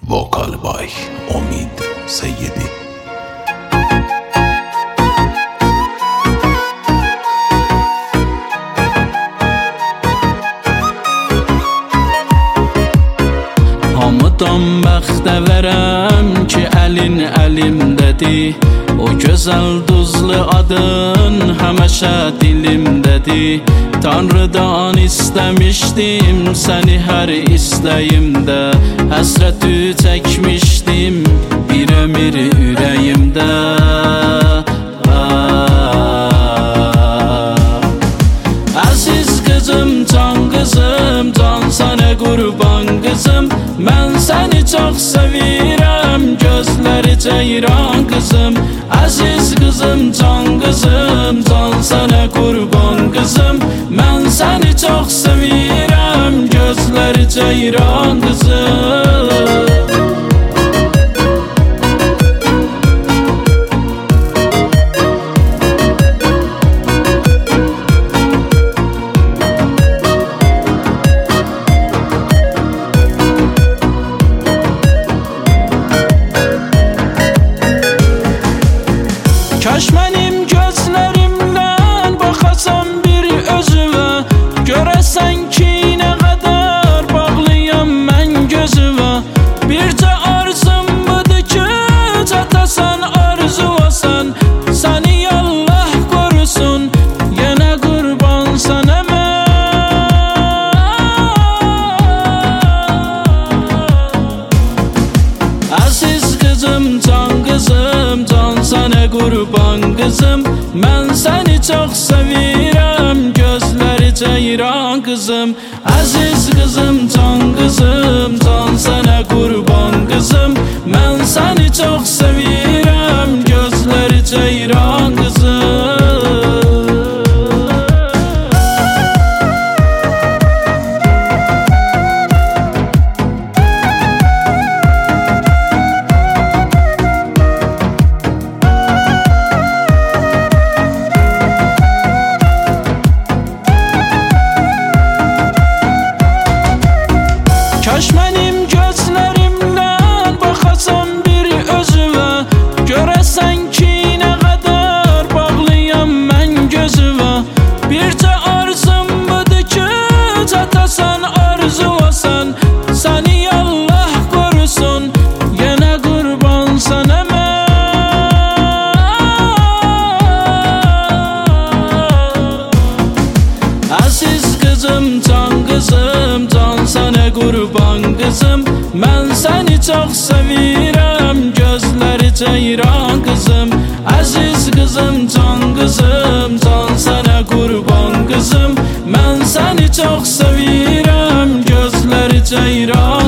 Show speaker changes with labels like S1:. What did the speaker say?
S1: Vokal by Omid Seyyedi.
S2: Hamıdan bəxtəvərəm ki, əlin əlimdədir. O gözəl duzlu adın həməşə dilimdədir. Tanrıdan istəmişdim səni hər istəyimdə. Həsrətü çəkmişdim bir ömür ürəyimdə. Əziz qızım, can qızım, can sənə qurban qızım. Mən səni çox sevirəm, gözləri ceyran qızım. Əziz qızım, can qızım, can sənə qurban qızım. Mən səni çox sevirəm, gözləri ceyran qızım. Kaş mənim gözlərimdən baxasan bir özümə. Görəsən ki, nə qədər bağlıyam mən gözümə. Bircə arzum budur ki, çatasan arzuasan. Səni Allah qorusun, yenə qurban sənə mən. Əziz qızım, can qızım, can sənə qurban qızım. Mən səni çox sevirəm, gözləri ceyran qızım. Əziz qızım, can qızım, can sənə qurban qızım. Mən səni çox sevirəm, gözləri ceyran qızım. Kaş mənim gözlərimdən baxasan bir özümə. Görəsən ki, nə qədər bağlıyam mən gözümə. Bircə arzum budur ki, çatasan arzuasan. Səni Allah qorusun, yenə qurban sənə mən. Əziz qızım, can qızım, can sənə qurban qızım. Mən səni çox sevirəm, gözləri ceyran qızım. Əziz qızım, can qızım, can sənə qurban qızım. Mən səni çox sevirəm, gözləri ceyran